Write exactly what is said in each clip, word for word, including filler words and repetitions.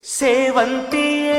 ಸೇವಂತಿಯೇ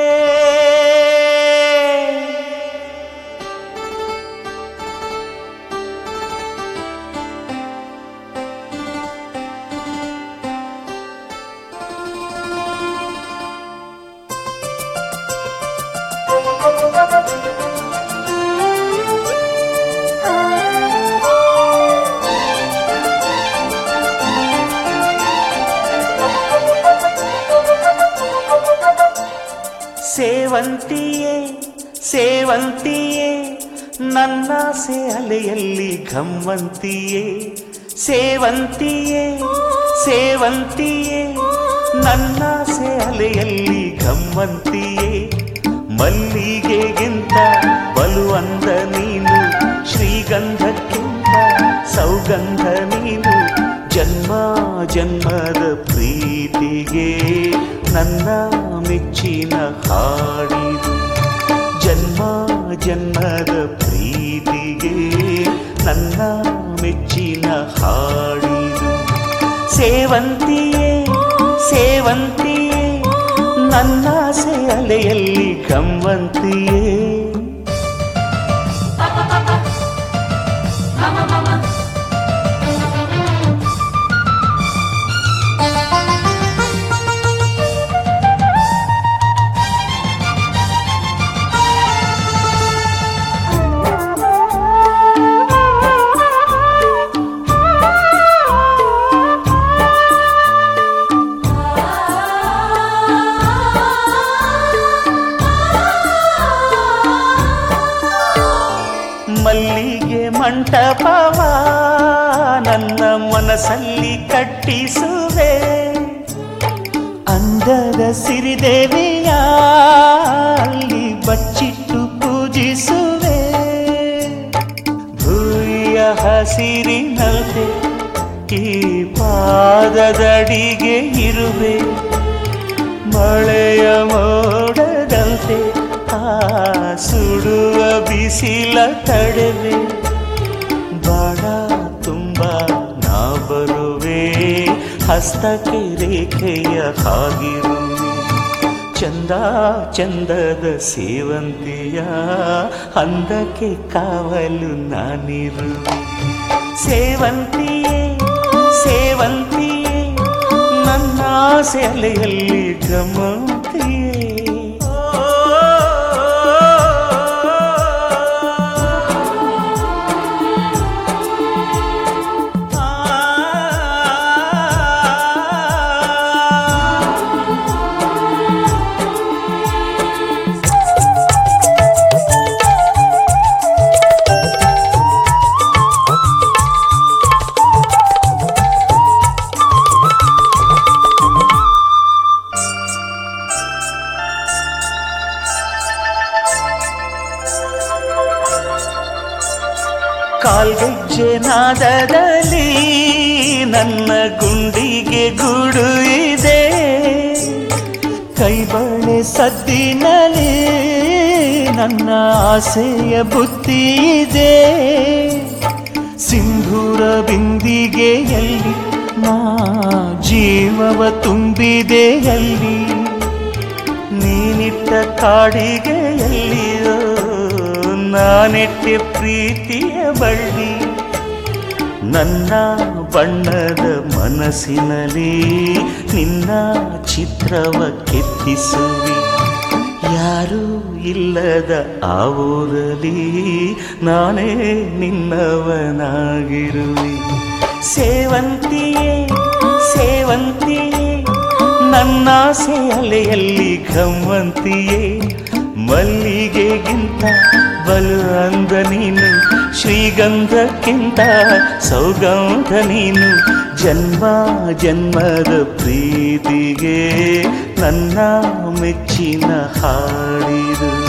ಸೇವಂತಿಯೇ ಸೇವಂತಿಯೇ ನನ್ನಾಸೆ ಅಲೆಯಲ್ಲಿ ಘಮ್ಮಂತಿಯೇ ಸೇವಂತಿಯೇ ಸೇವಂತಿಯೇ ನನ್ನಾಸೆ ಅಲೆಯಲ್ಲಿ ಘಮ್ಮಂತಿಯೇ ಮಲ್ಲಿಗೆಗಿಂತ ಬಲು ಅಂದ ನೀನು ಶ್ರೀಗಂಧಕ್ಕಿಂತ ಸೌಗಂಧ ನೀನು ಜನ್ಮ ಜನ್ಮದ ಪ್ರೀತಿಗೆ ನನ್ನ ಮೆಚ್ಚಿನ ಹಾಡಿದು ಜನ್ಮ ಜನ್ಮದ ಪ್ರೀತಿಗೆ ನನ್ನ ಮೆಚ್ಚಿನ ಹಾಡಿದು ಸೇವಂತಿಯೇ ಸೇವಂತಿಯೇ ನನ್ನಾಸೆ ಅಲೆಯಲ್ಲಿ ಘಮ್ಮಂತಿಯೇ ಮಲ್ಲಿಗೆ ಮಂಟಪವ ನನ್ನ ಮನಸ್ಸಲ್ಲಿ ಕಟ್ಟಿಸುವೆ ಅಂದದ ಸಿರಿದೇವಿಯ ಅಲ್ಲಿ ಬಚ್ಚಿಟ್ಟು ಪೂಜಿಸುವೆ ಭೂಯ ಹಸಿರಿನಲ್ದೆ ಈ ಪಾದದಡಿಗೆ ಇರುವೆ ಮಳೆಯ ಮೋಡದಂತೆ ಆ ಸುಡುವ ಬಿಸಿಲ ತಡೆವೆ ಬಾಣ ತುಂಬ ನಾ ಬರುವೆ ಹಸ್ತಕ್ಕೆ ರೇಖೆಯ ಹಾಗಿರುವೆ ಚಂದ ಚಂದದ ಸೇವಂತಿಯ ಅಂದಕ್ಕೆ ಕಾವಲು ನಾನಿರುವೆ ಸೇವಂತಿಯೇ ಸೇವಂತಿಯೇ ನನ್ನ ಸೆಲೆಯಲ್ಲಿ ಗಮಂತಿಯೇ ಕಾಲ್ಗೆಜ್ಜೆ ನಾದದಲ್ಲಿ ನನ್ನ ಗುಂಡಿಗೆ ಗೂಡು ಇದೆ ಕೈಬಳೆ ಸದ್ದಿನಲ್ಲಿ ನನ್ನ ಆಸೆಯ ಬುತ್ತಿ ಇದೆ ಸಿಂಧೂರ ಬಿಂದಿಗೆಯಲ್ಲಿ ನಾ ಜೀವವ ತುಂಬಿದೆಯಲ್ಲಿ ನೀನಿಟ್ಟ ಕಾಡಿಗೆಯಲ್ಲಿಯೋ ನಾನೆಟ್ಟೆ ಪ್ರೀತಿಯ ಬಳ್ಳಿ ನನ್ನ ಬಣ್ಣದ ಮನಸ್ಸಿನಲ್ಲಿ ನಿನ್ನ ಚಿತ್ರವ ಕೆತ್ತಿಸುವಿ ಯಾರೂ ಇಲ್ಲದ ಆ ಊರಲ್ಲಿ ನಾನೇ ನಿನ್ನವನಾಗಿರುವೆ ಸೇವಂತಿಯೇ ಸೇವಂತಿಯೇ ನನ್ನ ಅಲೆಯಲ್ಲಿ ಘಮ್ಮಂತಿಯೇ ಮಲ್ಲಿಗೆಗಿಂತ ಬಲು ಅಂದ ನೀನು ಶ್ರೀಗಂಧಕ್ಕಿಂತ ಸೌಗಂಧ ನೀನು ಜನ್ಮ ಜನ್ಮದ ಪ್ರೀತಿಗೆ ನನ್ನ ಮೆಚ್ಚಿನ ಹಾಡಿದು